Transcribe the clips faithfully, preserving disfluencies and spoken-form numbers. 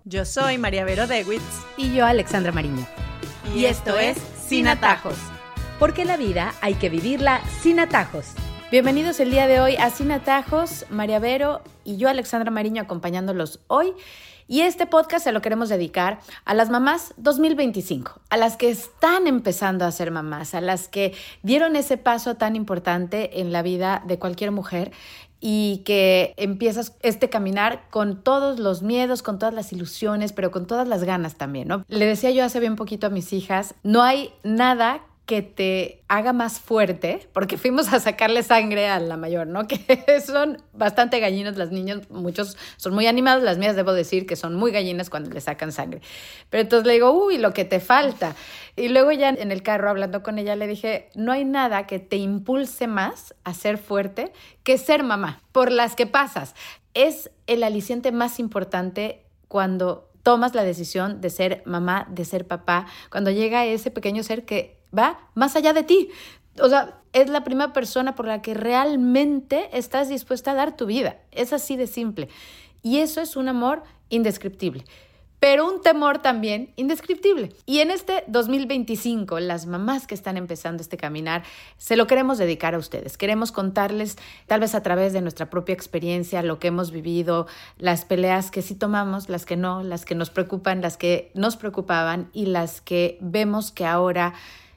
Yo soy María Vero Dewitz. Y yo, Alexandra Mariño. Y, y esto es Sin Atajos. Porque la vida hay que vivirla sin atajos. Bienvenidos el día de hoy a Sin Atajos, María Vero y yo, Alexandra Mariño, acompañándolos hoy. Y este podcast se lo queremos dedicar a las mamás dos mil veinticinco, a las que están empezando a ser mamás, a las que dieron ese paso tan importante en la vida de cualquier mujer y que empiezas este caminar con todos los miedos, con todas las ilusiones, pero con todas las ganas también, ¿no? Le decía yo hace bien poquito a mis hijas, no hay nada que te haga más fuerte, porque fuimos a sacarle sangre a la mayor, ¿no? Que son bastante gallinas las niñas, muchos son muy animados, las mías debo decir que son muy gallinas cuando le sacan sangre. Pero entonces le digo, uy, lo que te falta. Y luego ya en el carro hablando con ella le dije, no hay nada que te impulse más a ser fuerte que ser mamá, por las que pasas. Es el aliciente más importante cuando tomas la decisión de ser mamá, de ser papá, cuando llega ese pequeño ser que va más allá de ti. O sea, es la primera persona por la que realmente estás dispuesta a dar tu vida. Es así de simple. Y eso es un amor indescriptible, pero un temor también indescriptible. Y en este dos mil veinticinco, las mamás que están empezando este caminar, se lo queremos dedicar a ustedes. Queremos contarles, tal vez a través de nuestra propia experiencia, lo que hemos vivido, las peleas que sí tomamos, las que no, las que nos preocupan, las que nos preocupaban y las que vemos que ahora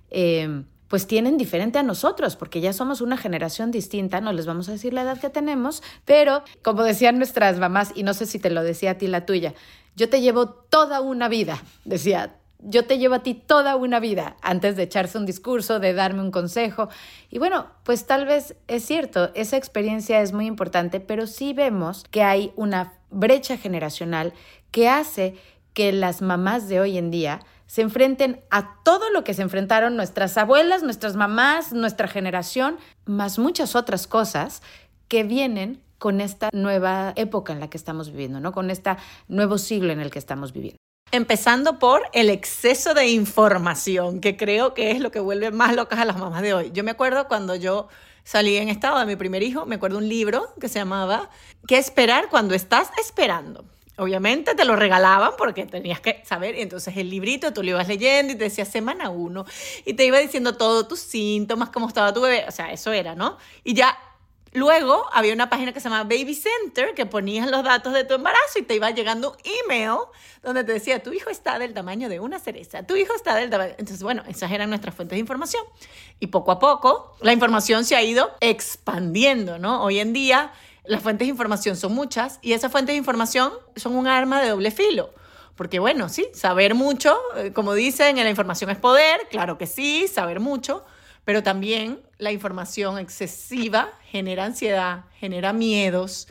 eh, pues tienen diferente a nosotros, porque ya somos una generación distinta, no les vamos a decir la edad que tenemos, pero como decían nuestras mamás, y no sé si te lo decía a ti la tuya, yo te llevo toda una vida, decía, yo te llevo a ti toda una vida, antes de echarse un discurso, de darme un consejo. Y bueno, pues tal vez es cierto, esa experiencia es muy importante, pero sí vemos que hay una brecha generacional que hace que las mamás de hoy en día se enfrenten a todo lo que se enfrentaron nuestras abuelas, nuestras mamás, nuestra generación, más muchas otras cosas que vienen con esta nueva época en la que estamos viviendo, ¿no? Con este nuevo siglo en el que estamos viviendo. Empezando por el exceso de información, que creo que es lo que vuelve más locas a las mamás de hoy. Yo me acuerdo cuando yo salí en estado de mi primer hijo, me acuerdo un libro que se llamaba ¿Qué esperar cuando estás esperando? Obviamente te lo regalaban porque tenías que saber, y entonces el librito tú lo ibas leyendo y te decía semana uno y te iba diciendo todos tus síntomas, cómo estaba tu bebé, o sea, eso era, ¿no? Y ya luego había una página que se llamaba Baby Center que ponías los datos de tu embarazo y te iba llegando un email donde te decía, tu hijo está del tamaño de una cereza, tu hijo está del tamaño... Entonces, bueno, esas eran nuestras fuentes de información. Y poco a poco la información se ha ido expandiendo, ¿no? Hoy en día las fuentes de información son muchas y esas fuentes de información son un arma de doble filo. Porque bueno, sí, saber mucho, como dicen, la información es poder, claro que sí, saber mucho, pero también la información excesiva genera ansiedad, genera miedos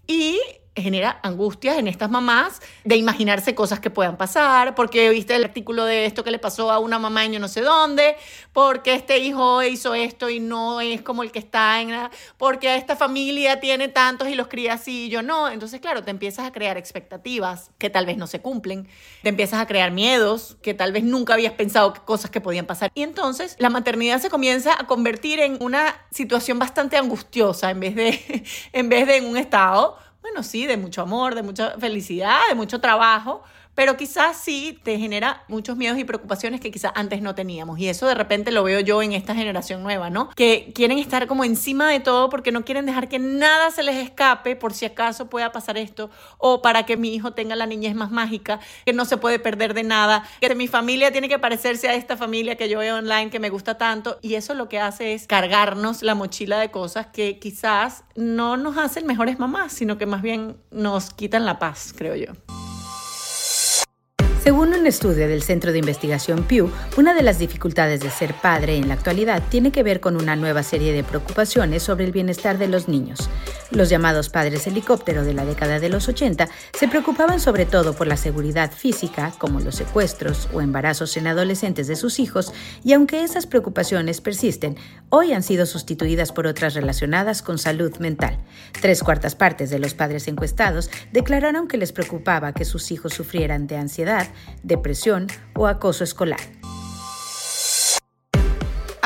y genera angustias en estas mamás de imaginarse cosas que puedan pasar, porque viste el artículo de esto que le pasó a una mamá en yo no sé dónde, porque este hijo hizo esto y no es como el que está en la, porque esta familia tiene tantos y los cría así y yo no. Entonces, claro, te empiezas a crear expectativas que tal vez no se cumplen, te empiezas a crear miedos que tal vez nunca habías pensado que cosas que podían pasar. Y entonces la maternidad se comienza a convertir en una situación bastante angustiosa en vez de, en vez de en un estado, bueno, sí, de mucho amor, de mucha felicidad, de mucho trabajo, pero quizás sí te genera muchos miedos y preocupaciones que quizás antes no teníamos. Y eso de repente lo veo yo en esta generación nueva, ¿no? Que quieren estar como encima de todo porque no quieren dejar que nada se les escape por si acaso pueda pasar esto o para que mi hijo tenga la niñez más mágica, que no se puede perder de nada, que mi familia tiene que parecerse a esta familia que yo veo online que me gusta tanto. Y eso lo que hace es cargarnos la mochila de cosas que quizás no nos hacen mejores mamás, sino que más bien nos quitan la paz, creo yo. Según un estudio del Centro de Investigación Pew, una de las dificultades de ser padre en la actualidad tiene que ver con una nueva serie de preocupaciones sobre el bienestar de los niños. Los llamados padres helicóptero de la década de los ochenta se preocupaban sobre todo por la seguridad física, como los secuestros o embarazos en adolescentes de sus hijos, y aunque esas preocupaciones persisten, hoy han sido sustituidas por otras relacionadas con salud mental. Tres cuartas partes de los padres encuestados declararon que les preocupaba que sus hijos sufrieran de ansiedad, depresión o acoso escolar.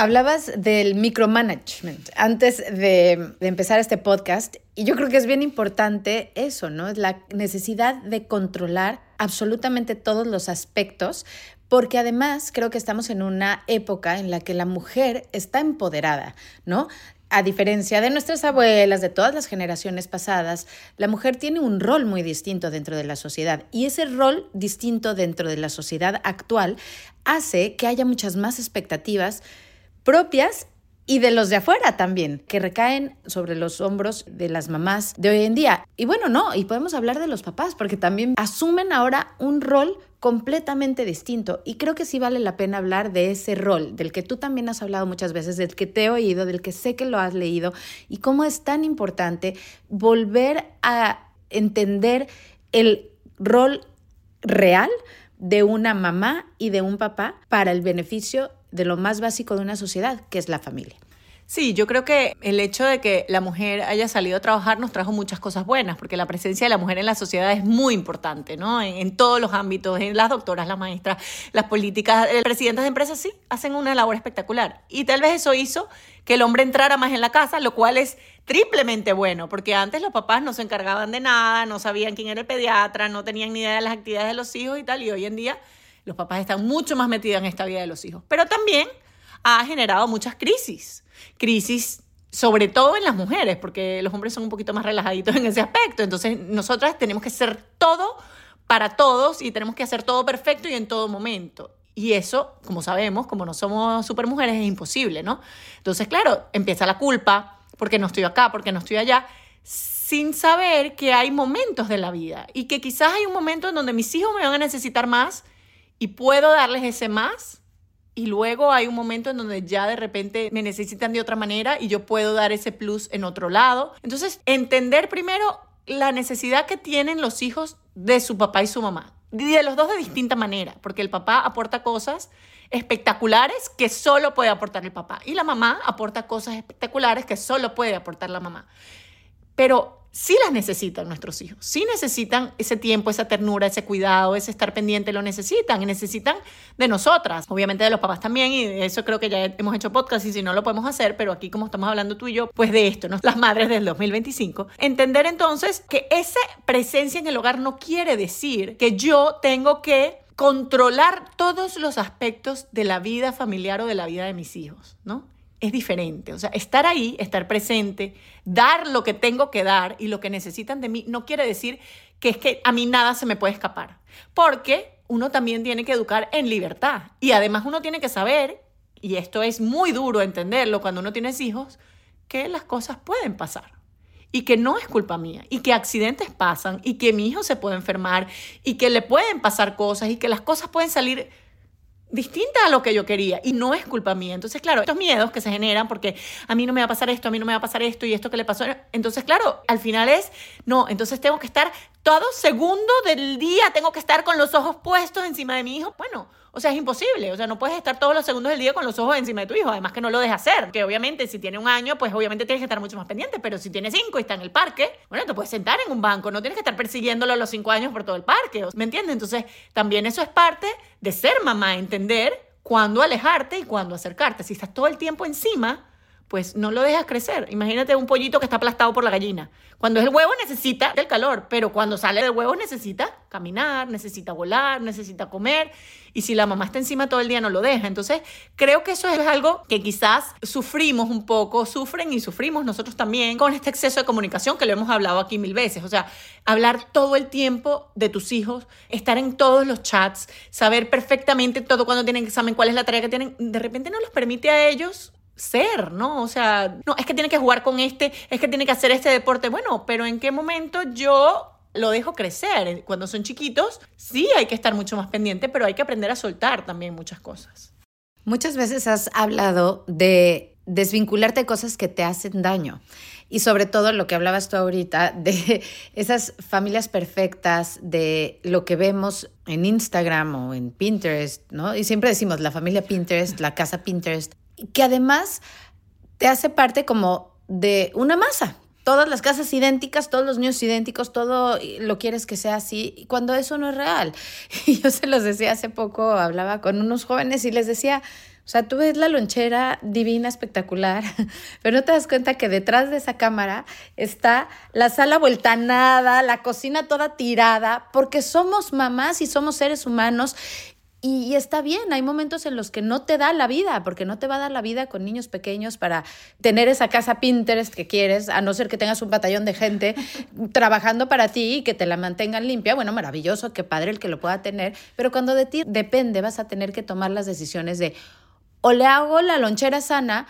Hablabas del micromanagement antes de, de empezar este podcast y yo creo que es bien importante eso, ¿no? Es la necesidad de controlar absolutamente todos los aspectos, porque además creo que estamos en una época en la que la mujer está empoderada, ¿no? A diferencia de nuestras abuelas, de todas las generaciones pasadas, la mujer tiene un rol muy distinto dentro de la sociedad y ese rol distinto dentro de la sociedad actual hace que haya muchas más expectativas propias y de los de afuera también, que recaen sobre los hombros de las mamás de hoy en día. Y bueno, no, y podemos hablar de los papás, porque también asumen ahora un rol completamente distinto. Y creo que sí vale la pena hablar de ese rol, del que tú también has hablado muchas veces, del que te he oído, del que sé que lo has leído, y cómo es tan importante volver a entender el rol real de una mamá y de un papá para el beneficio de lo más básico de una sociedad, que es la familia. Sí, yo creo que el hecho de que la mujer haya salido a trabajar nos trajo muchas cosas buenas, porque la presencia de la mujer en la sociedad es muy importante, ¿no? En, en todos los ámbitos, en las doctoras, las maestras, las políticas, el presidentes de empresas, sí, hacen una labor espectacular. Y tal vez eso hizo que el hombre entrara más en la casa, lo cual es triplemente bueno, porque antes los papás no se encargaban de nada, no sabían quién era el pediatra, no tenían ni idea de las actividades de los hijos y tal, y hoy en día los papás están mucho más metidos en esta vida de los hijos. Pero también ha generado muchas crisis. Crisis sobre todo en las mujeres, porque los hombres son un poquito más relajaditos en ese aspecto. Entonces, nosotras tenemos que ser todo para todos y tenemos que hacer todo perfecto y en todo momento. Y eso, como sabemos, como no somos supermujeres, es imposible, ¿no? Entonces, claro, empieza la culpa, porque no estoy acá, porque no estoy allá, sin saber que hay momentos de la vida y que quizás hay un momento en donde mis hijos me van a necesitar más y puedo darles ese más. Y luego hay un momento en donde ya de repente me necesitan de otra manera y yo puedo dar ese plus en otro lado. Entonces, entender primero la necesidad que tienen los hijos de su papá y su mamá. Y de los dos de distinta manera, porque el papá aporta cosas espectaculares que solo puede aportar el papá. Y la mamá aporta cosas espectaculares que solo puede aportar la mamá. Pero sí las necesitan nuestros hijos, sí necesitan ese tiempo, esa ternura, ese cuidado, ese estar pendiente, lo necesitan y necesitan de nosotras, obviamente de los papás también, y de eso creo que ya hemos hecho podcast y si no lo podemos hacer, pero aquí como estamos hablando tú y yo, pues de esto, ¿no? Las madres del dos mil veinticinco, entender entonces que esa presencia en el hogar no quiere decir que yo tengo que controlar todos los aspectos de la vida familiar o de la vida de mis hijos, ¿no? Es diferente, o sea, estar ahí, estar presente, dar lo que tengo que dar y lo que necesitan de mí, no quiere decir que es que a mí nada se me puede escapar, porque uno también tiene que educar en libertad y además uno tiene que saber, y esto es muy duro entenderlo cuando uno tiene hijos, que las cosas pueden pasar y que no es culpa mía y que accidentes pasan y que mi hijo se puede enfermar y que le pueden pasar cosas y que las cosas pueden salir distinta a lo que yo quería y no es culpa mía. Entonces, claro, estos miedos que se generan porque a mí no me va a pasar esto, a mí no me va a pasar esto y esto que le pasó. Entonces, claro, al final es, no, entonces tengo que estar todo segundo del día, tengo que estar con los ojos puestos encima de mi hijo. Bueno, o sea, es imposible. O sea, no puedes estar todos los segundos del día con los ojos encima de tu hijo. Además que no lo dejes hacer. Que obviamente si tiene un año, pues obviamente tienes que estar mucho más pendiente. Pero si tiene cinco y está en el parque, bueno, te puedes sentar en un banco. No tienes que estar persiguiéndolo a los cinco años por todo el parque. ¿Me entiendes? Entonces, también eso es parte de ser mamá. Entender cuándo alejarte y cuándo acercarte. Si estás todo el tiempo encima, pues no lo dejas crecer. Imagínate un pollito que está aplastado por la gallina. Cuando es el huevo necesita del calor, pero cuando sale del huevo necesita caminar, necesita volar, necesita comer. Y si la mamá está encima todo el día no lo deja. Entonces creo que eso es algo que quizás sufrimos un poco, sufren y sufrimos nosotros también con este exceso de comunicación que lo hemos hablado aquí mil veces. O sea, hablar todo el tiempo de tus hijos, estar en todos los chats, saber perfectamente todo cuando tienen examen, cuál es la tarea que tienen, de repente no les permite a ellos ser, ¿no? O sea, no, es que tiene que jugar con este, es que tiene que hacer este deporte. Bueno, pero ¿en qué momento yo lo dejo crecer? Cuando son chiquitos, sí hay que estar mucho más pendiente, pero hay que aprender a soltar también muchas cosas. Muchas veces has hablado de desvincularte de cosas que te hacen daño. Y sobre todo lo que hablabas tú ahorita, de esas familias perfectas, de lo que vemos en Instagram o en Pinterest, ¿no? Y siempre decimos la familia Pinterest, la casa Pinterest, que además te hace parte como de una masa. Todas las casas idénticas, todos los niños idénticos, todo lo quieres que sea así, cuando eso no es real. Y yo se los decía hace poco, hablaba con unos jóvenes y les decía, O sea, tú ves la lonchera divina, espectacular, pero no te das cuenta que detrás de esa cámara está la sala vuelta a nada, la cocina toda tirada, porque somos mamás y somos seres humanos. Y, y está bien, hay momentos en los que no te da la vida, porque no te va a dar la vida con niños pequeños para tener esa casa Pinterest que quieres, a no ser que tengas un batallón de gente trabajando para ti y que te la mantengan limpia. Bueno, maravilloso, qué padre el que lo pueda tener, pero cuando de ti depende vas a tener que tomar las decisiones de o le hago la lonchera sana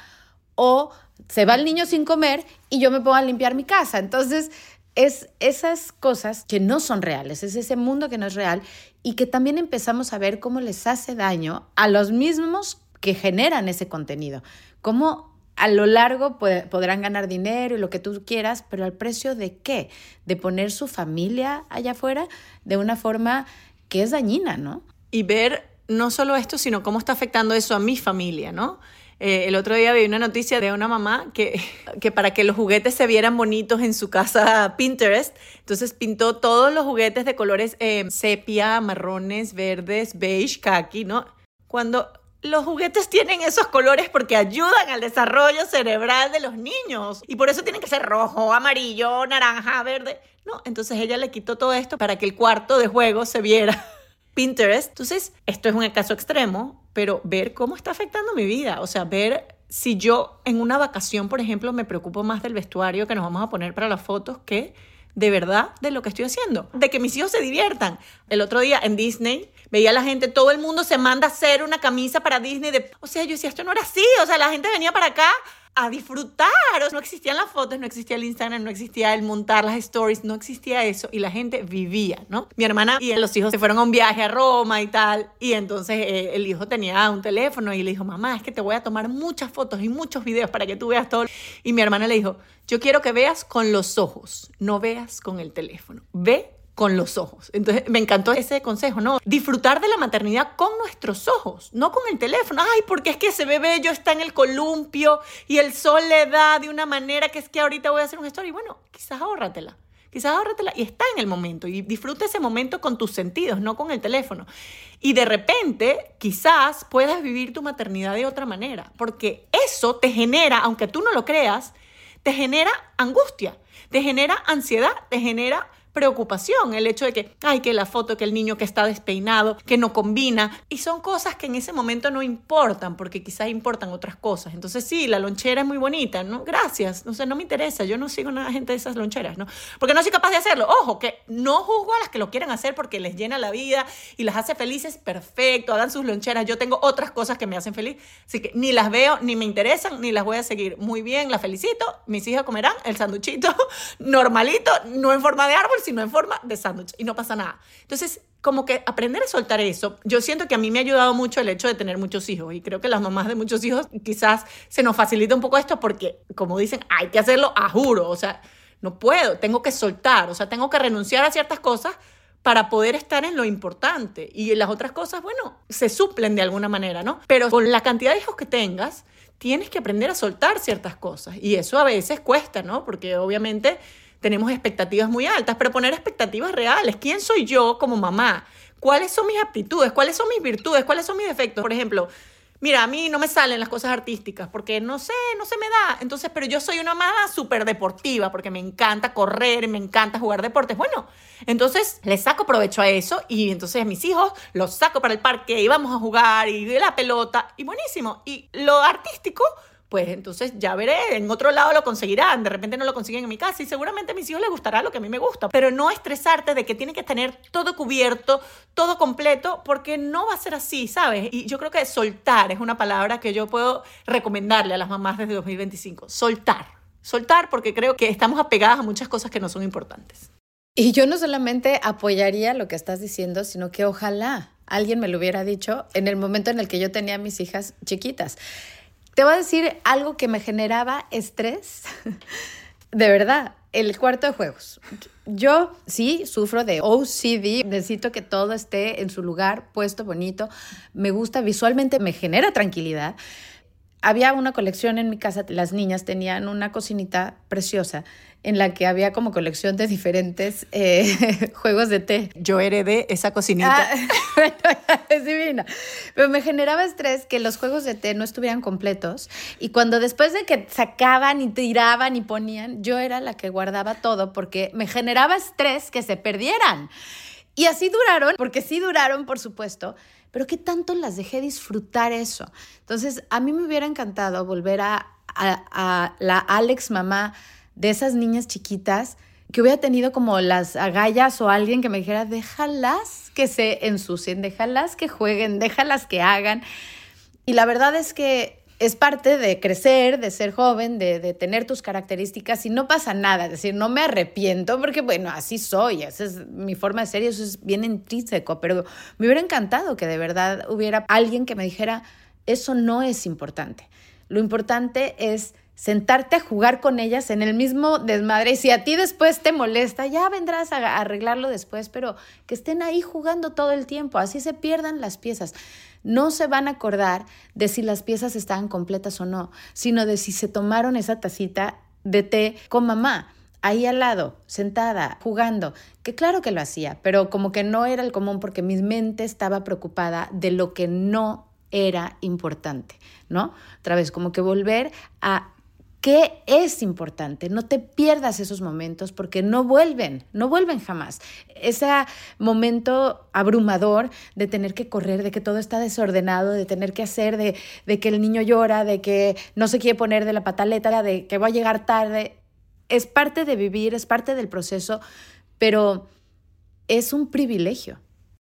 o se va el niño sin comer y yo me pongo a limpiar mi casa. Entonces, es esas cosas que no son reales, es ese mundo que no es real y que también empezamos a ver cómo les hace daño a los mismos que generan ese contenido. Cómo a lo largo pod- podrán ganar dinero y lo que tú quieras, pero ¿al precio de qué? De poner su familia allá afuera de una forma que es dañina, ¿no? Y ver no solo esto, sino cómo está afectando eso a mi familia, ¿no? Eh, el otro día vi una noticia de una mamá que, que para que los juguetes se vieran bonitos en su casa Pinterest, entonces pintó todos los juguetes de colores eh, sepia, marrones, verdes, beige, khaki, ¿no? Cuando los juguetes tienen esos colores porque ayudan al desarrollo cerebral de los niños y por eso tienen que ser rojo, amarillo, naranja, verde. No, entonces ella le quitó todo esto para que el cuarto de juego se viera Pinterest. Entonces, esto es un caso extremo, pero ver cómo está afectando mi vida. O sea, ver si yo en una vacación, por ejemplo, me preocupo más del vestuario que nos vamos a poner para las fotos que de verdad de lo que estoy haciendo. De que mis hijos se diviertan. El otro día en Disney veía a la gente, todo el mundo se manda a hacer una camisa para Disney. De, o sea, yo decía, esto no era así. O sea, la gente venía para acá a disfrutar. O sea, no existían las fotos, no existía el Instagram, no existía el montar las stories, no existía eso y la gente vivía, ¿no? Mi hermana y los hijos se fueron a un viaje a Roma y tal y entonces eh, el hijo tenía un teléfono y le dijo, mamá, es que te voy a tomar muchas fotos y muchos videos para que tú veas todo. Y mi hermana le dijo, yo quiero que veas con los ojos, no veas con el teléfono, ve con los ojos. Entonces me encantó ese consejo, ¿no? Disfrutar de la maternidad con nuestros ojos, no con el teléfono. Ay, porque es que ese bebé yo está en el columpio y el sol le da de una manera que es que ahorita voy a hacer un story. Bueno, quizás ahórratela, quizás ahórratela y está en el momento y disfruta ese momento con tus sentidos, no con el teléfono. Y de repente, quizás puedas vivir tu maternidad de otra manera, porque eso te genera, aunque tú no lo creas, te genera angustia, te genera ansiedad, te genera preocupación, el hecho de que, ay, que la foto, que el niño que está despeinado, que no combina, y son cosas que en ese momento no importan, porque quizás importan otras cosas. Entonces sí, la lonchera es muy bonita, ¿no? Gracias, o sea, no me interesa, yo no sigo a la gente de esas loncheras, ¿no? Porque no soy capaz de hacerlo. Ojo, que no juzgo a las que lo quieren hacer porque les llena la vida y las hace felices, perfecto, hagan sus loncheras, yo tengo otras cosas que me hacen feliz, así que ni las veo, ni me interesan, ni las voy a seguir. Muy bien, las felicito, mis hijas comerán el sanduchito normalito, no en forma de árbol, sino en forma de sándwich y no pasa nada. Entonces, como que aprender a soltar eso, yo siento que a mí me ha ayudado mucho el hecho de tener muchos hijos y creo que las mamás de muchos hijos quizás se nos facilita un poco esto porque, como dicen, hay que hacerlo a juro, o sea, no puedo, tengo que soltar, o sea, tengo que renunciar a ciertas cosas para poder estar en lo importante y las otras cosas, bueno, se suplen de alguna manera, ¿no? Pero con la cantidad de hijos que tengas, tienes que aprender a soltar ciertas cosas y eso a veces cuesta, ¿no? Porque obviamente tenemos expectativas muy altas, pero poner expectativas reales. ¿Quién soy yo como mamá? ¿Cuáles son mis aptitudes? ¿Cuáles son mis virtudes? ¿Cuáles son mis defectos? Por ejemplo, mira, a mí no me salen las cosas artísticas porque no sé, no se me da. Entonces, pero yo soy una mamá súper deportiva porque me encanta correr, me encanta jugar deportes. Bueno, entonces le saco provecho a eso y entonces a mis hijos los saco para el parque y vamos a jugar y la pelota y buenísimo. Y lo artístico, pues entonces ya veré, en otro lado lo conseguirán, de repente no lo consiguen en mi casa y seguramente a mis hijos les gustará lo que a mí me gusta, pero no estresarte de que tienen que tener todo cubierto, todo completo, porque no va a ser así, ¿sabes? Y yo creo que soltar es una palabra que yo puedo recomendarle a las mamás desde dos mil veinticinco, soltar, soltar porque creo que estamos apegadas a muchas cosas que no son importantes. Y yo no solamente apoyaría lo que estás diciendo, sino que ojalá alguien me lo hubiera dicho en el momento en el que yo tenía a mis hijas chiquitas. Te voy a decir algo que me generaba estrés, de verdad, el cuarto de juegos. Yo sí sufro de O C D, necesito que todo esté en su lugar, puesto bonito, me gusta visualmente, me genera tranquilidad. Había una colección en mi casa, las niñas tenían una cocinita preciosa en la que había como colección de diferentes eh, juegos de té. Yo heredé esa cocinita. Ah, bueno, es divina. Pero me generaba estrés que los juegos de té no estuvieran completos y cuando después de que sacaban y tiraban y ponían, yo era la que guardaba todo porque me generaba estrés que se perdieran. Y así duraron, porque sí duraron, por supuesto, pero ¿qué tanto las dejé disfrutar eso? Entonces, a mí me hubiera encantado volver a, a, a la Alex mamá de esas niñas chiquitas, que hubiera tenido como las agallas o alguien que me dijera, déjalas que se ensucien, déjalas que jueguen, déjalas que hagan. Y la verdad es que es parte de crecer, de ser joven, de, de tener tus características y no pasa nada. Es decir, no me arrepiento porque, bueno, así soy, esa es mi forma de ser y eso es bien intrínseco, pero me hubiera encantado que de verdad hubiera alguien que me dijera, eso no es importante. Lo importante es sentarte a jugar con ellas en el mismo desmadre y si a ti después te molesta, ya vendrás a arreglarlo después, pero que estén ahí jugando todo el tiempo, así se pierdan las piezas. No se van a acordar de si las piezas estaban completas o no, sino de si se tomaron esa tacita de té con mamá, ahí al lado, sentada, jugando, que claro que lo hacía, pero como que no era el común porque mi mente estaba preocupada de lo que no era importante, ¿no? Otra vez, como que volver a ¿qué es importante? No te pierdas esos momentos porque no vuelven, no vuelven jamás. Ese momento abrumador de tener que correr, de que todo está desordenado, de tener que hacer, de, de que el niño llora, de que no se quiere poner de la pataleta, de que va a llegar tarde, es parte de vivir, es parte del proceso, pero es un privilegio.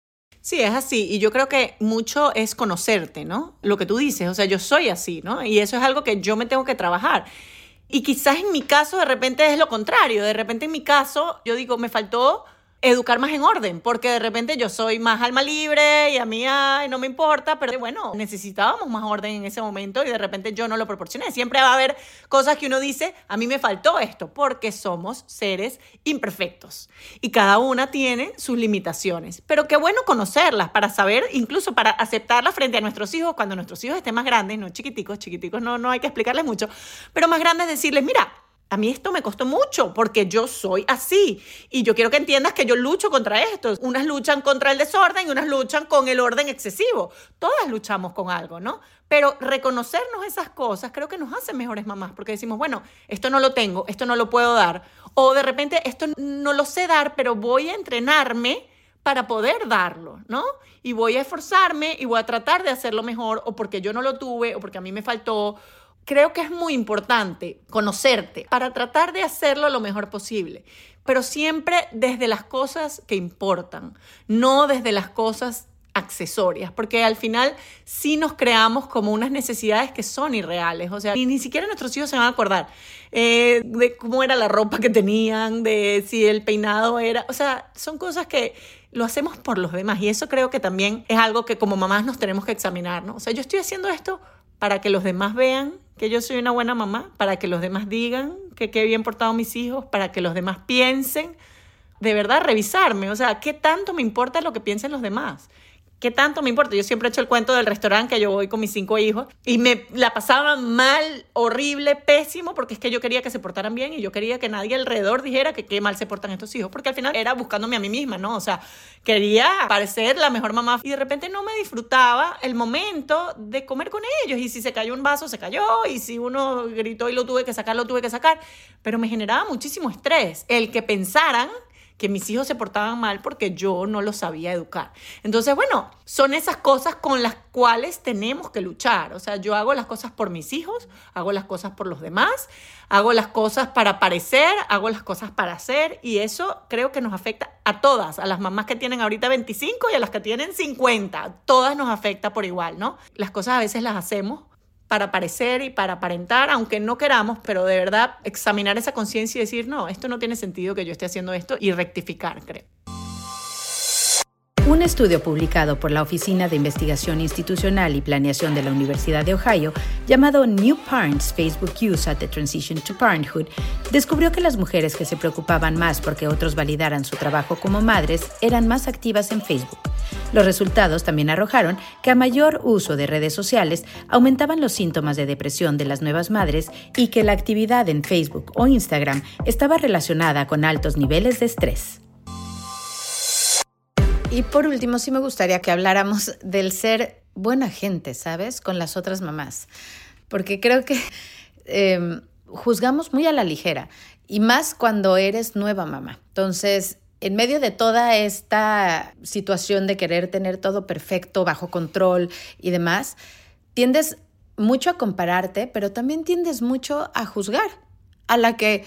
Sí, es así. Y yo creo que mucho es conocerte, ¿no? Lo que tú dices, o sea, yo soy así, ¿no? Y eso es algo que yo me tengo que trabajar. Y quizás en mi caso de repente es lo contrario. De repente en mi caso yo digo, me faltó educar más en orden, porque de repente yo soy más alma libre y a mí ay, no me importa, pero bueno, necesitábamos más orden en ese momento y de repente yo no lo proporcioné. Siempre va a haber cosas que uno dice, a mí me faltó esto, porque somos seres imperfectos y cada una tiene sus limitaciones, pero qué bueno conocerlas para saber, incluso para aceptarlas frente a nuestros hijos, cuando nuestros hijos estén más grandes, no chiquiticos, chiquiticos no, no hay que explicarles mucho, pero más grandes decirles, mira, a mí esto me costó mucho porque yo soy así y yo quiero que entiendas que yo lucho contra esto. Unas luchan contra el desorden y unas luchan con el orden excesivo. Todas luchamos con algo, ¿no? Pero reconocernos esas cosas creo que nos hace mejores mamás porque decimos, bueno, esto no lo tengo, esto no lo puedo dar. O de repente esto no lo sé dar, pero voy a entrenarme para poder darlo, ¿no? Y voy a esforzarme y voy a tratar de hacerlo mejor o porque yo no lo tuve o porque a mí me faltó. Creo que es muy importante conocerte para tratar de hacerlo lo mejor posible, pero siempre desde las cosas que importan, no desde las cosas accesorias, porque al final sí nos creamos como unas necesidades que son irreales, o sea, ni, ni siquiera nuestros hijos se van a acordar eh, de cómo era la ropa que tenían, de si el peinado era, o sea, son cosas que lo hacemos por los demás y eso creo que también es algo que como mamás nos tenemos que examinar, ¿no? O sea, yo estoy haciendo esto para que los demás vean que yo soy una buena mamá, para que los demás digan que qué bien portado mis hijos, para que los demás piensen, de verdad revisarme, o sea, ¿qué tanto me importa lo que piensen los demás? ¿Qué tanto me importa? Yo siempre he hecho el cuento del restaurante que yo voy con mis cinco hijos y me la pasaba mal, horrible, pésimo, porque es que yo quería que se portaran bien y yo quería que nadie alrededor dijera que qué mal se portan estos hijos, porque al final era buscándome a mí misma, ¿no? O sea, quería parecer la mejor mamá y de repente no me disfrutaba el momento de comer con ellos y si se cayó un vaso, se cayó y si uno gritó y lo tuve que sacar, lo tuve que sacar, pero me generaba muchísimo estrés el que pensaran que mis hijos se portaban mal porque yo no los sabía educar. Entonces, bueno, son esas cosas con las cuales tenemos que luchar. O sea, yo hago las cosas por mis hijos, hago las cosas por los demás, hago las cosas para parecer, hago las cosas para hacer y eso creo que nos afecta a todas, a las mamás que tienen ahorita veinticinco y a las que tienen cincuenta. Todas nos afecta por igual, ¿no? Las cosas a veces las hacemos para parecer y para aparentar, aunque no queramos, pero de verdad examinar esa conciencia y decir, no, esto no tiene sentido que yo esté haciendo esto y rectificar, creo. Un estudio publicado por la Oficina de Investigación Institucional y Planeación de la Universidad de Ohio, llamado New Parents Facebook Use at the Transition to Parenthood, descubrió que las mujeres que se preocupaban más porque otros validaran su trabajo como madres eran más activas en Facebook. Los resultados también arrojaron que a mayor uso de redes sociales aumentaban los síntomas de depresión de las nuevas madres y que la actividad en Facebook o Instagram estaba relacionada con altos niveles de estrés. Y por último, sí me gustaría que habláramos del ser buena gente, ¿sabes? Con las otras mamás. Porque creo que eh, juzgamos muy a la ligera. Y más cuando eres nueva mamá. Entonces, en medio de toda esta situación de querer tener todo perfecto, bajo control y demás, tiendes mucho a compararte, pero también tiendes mucho a juzgar. A la que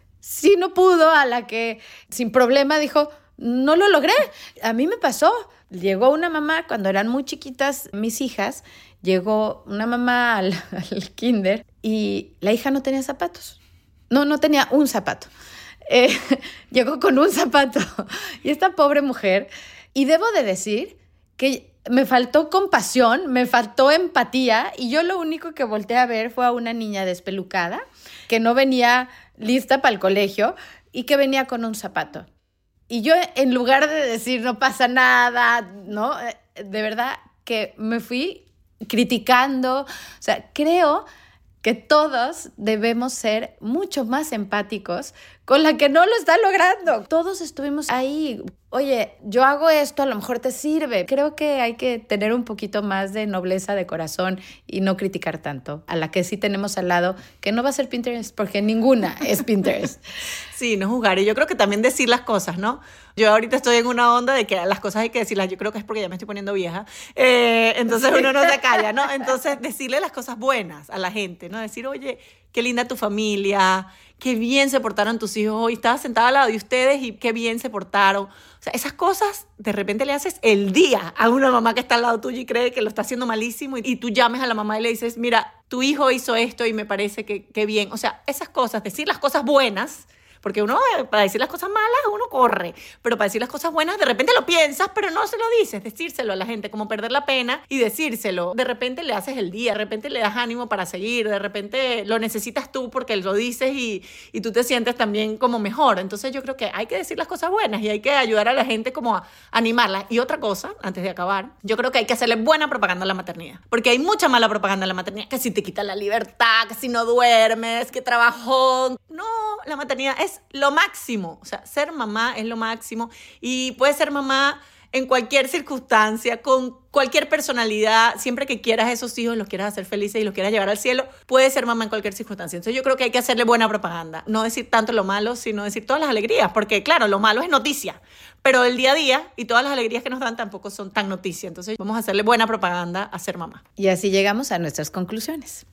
sí no pudo, a la que sin problema dijo, no lo logré. A mí me pasó. Llegó una mamá, cuando eran muy chiquitas mis hijas, llegó una mamá al, al kinder y la hija no tenía zapatos. No, no tenía un zapato. Eh, llegó con un zapato. Y esta pobre mujer, y debo de decir que me faltó compasión, me faltó empatía, y yo lo único que volteé a ver fue a una niña despelucada que no venía lista para el colegio y que venía con un zapato. Y yo, en lugar de decir no pasa nada, ¿no? De verdad que me fui criticando. O sea, creo que todos debemos ser mucho más empáticos con la que no lo está logrando. Todos estuvimos ahí. Oye, yo hago esto, a lo mejor te sirve. Creo que hay que tener un poquito más de nobleza de corazón y no criticar tanto a la que sí tenemos al lado, que no va a ser Pinterest, porque ninguna es Pinterest. Sí, no juzgar. Y yo creo que también decir las cosas, ¿no? Yo ahorita estoy en una onda de que las cosas hay que decirlas. Yo creo que es porque ya me estoy poniendo vieja. Eh, entonces uno no se calla, ¿no? Entonces decirle las cosas buenas a la gente, ¿no? Decir, oye, qué linda tu familia, qué bien se portaron tus hijos hoy. Estaba sentada al lado de ustedes y qué bien se portaron. O sea, esas cosas de repente le haces el día a una mamá que está al lado tuyo y cree que lo está haciendo malísimo, y, y tú llames a la mamá y le dices, mira, tu hijo hizo esto y me parece que, que bien. O sea, esas cosas, decir las cosas buenas, porque uno, para decir las cosas malas, uno corre. Pero para decir las cosas buenas, de repente lo piensas, pero no se lo dices. Decírselo a la gente, como perder la pena y decírselo. De repente le haces el día, de repente le das ánimo para seguir, de repente lo necesitas tú porque lo dices y, y tú te sientes también como mejor. Entonces yo creo que hay que decir las cosas buenas y hay que ayudar a la gente como a animarla. Y otra cosa, antes de acabar, yo creo que hay que hacerle buena propaganda a la maternidad. Porque hay mucha mala propaganda a la maternidad, que si te quita la libertad, que si no duermes, que trabajón. No, la maternidad es lo máximo. O sea, ser mamá es lo máximo, y puedes ser mamá en cualquier circunstancia, con cualquier personalidad. Siempre que quieras esos hijos, los quieras hacer felices y los quieras llevar al cielo, puedes ser mamá en cualquier circunstancia. Entonces yo creo que hay que hacerle buena propaganda, no decir tanto lo malo, sino decir todas las alegrías, porque claro, lo malo es noticia, pero el día a día y todas las alegrías que nos dan tampoco son tan noticia. Entonces vamos a hacerle buena propaganda a ser mamá. Y así llegamos a nuestras conclusiones.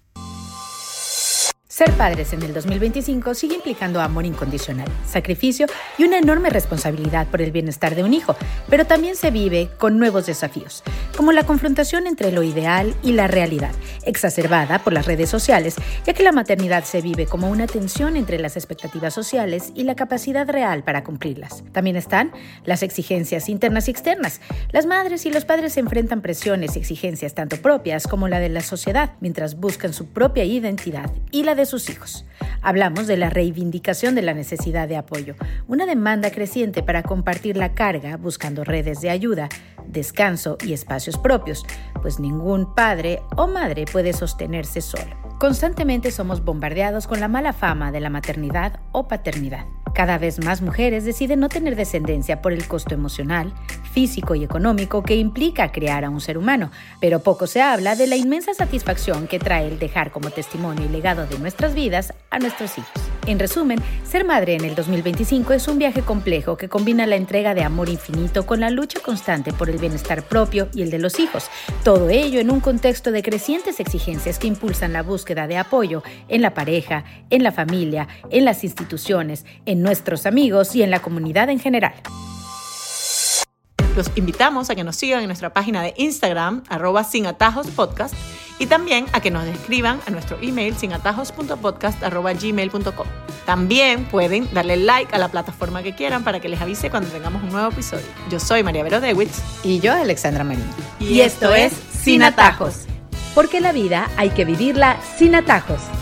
Ser padres en el dos mil veinticinco sigue implicando amor incondicional, sacrificio y una enorme responsabilidad por el bienestar de un hijo, pero también se vive con nuevos desafíos, como la confrontación entre lo ideal y la realidad, exacerbada por las redes sociales, ya que la maternidad se vive como una tensión entre las expectativas sociales y la capacidad real para cumplirlas. También están las exigencias internas y externas. Las madres y los padres se enfrentan presiones y exigencias tanto propias como la de la sociedad, mientras buscan su propia identidad y la de sus hijos. Hablamos de la reivindicación de la necesidad de apoyo, una demanda creciente para compartir la carga buscando redes de ayuda, descanso y espacios propios, pues ningún padre o madre puede sostenerse solo. Constantemente somos bombardeados con la mala fama de la maternidad o paternidad. Cada vez más mujeres deciden no tener descendencia por el costo emocional, físico y económico que implica crear a un ser humano, pero poco se habla de la inmensa satisfacción que trae el dejar como testimonio y legado de nuestras vidas a nuestros hijos. En resumen, ser madre en el dos mil veinticinco es un viaje complejo que combina la entrega de amor infinito con la lucha constante por el bienestar propio y el de los hijos. Todo ello en un contexto de crecientes exigencias que impulsan la búsqueda de apoyo en la pareja, en la familia, en las instituciones, en nuestros amigos y en la comunidad en general. Los invitamos a que nos sigan en nuestra página de Instagram, arroba sin atajos podcast, y también a que nos escriban a nuestro email sinatajos punto podcast arroba gmail punto com. También pueden darle like a la plataforma que quieran para que les avise cuando tengamos un nuevo episodio. Yo soy María Vero Dewitz. Y yo, Alexandra Marín. Y, y esto, esto es Sin Atajos. Porque la vida hay que vivirla sin atajos.